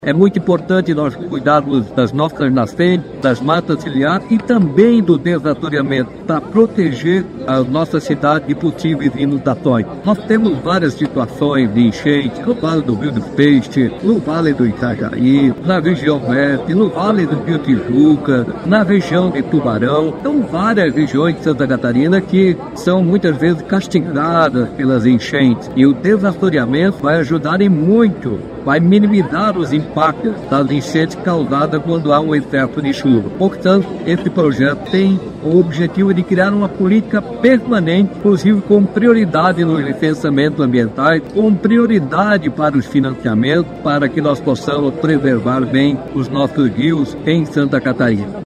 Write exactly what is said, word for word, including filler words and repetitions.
É muito importante nós cuidarmos das nossas nascentes, das matas ciliares e também do desassoreamento, para proteger a nossa cidade de possíveis inundações. Nós temos várias situações de enchente no Vale do Rio dos Peixes, no Vale do Itajaí, na região oeste, no Vale do Rio Tijuca, na região de Tubarão. São várias regiões de Santa Catarina que são muitas vezes castigadas pelas enchentes. E o desassoreamento vai ajudar em muito, vai minimizar os impactos das enchentes causadas quando há um excesso de chuva. Portanto, esse projeto tem o objetivo de criar uma política permanente, inclusive com prioridade nos licenciamentos ambientais, com prioridade para os financiamentos, para que nós possamos preservar bem os nossos rios em Santa Catarina.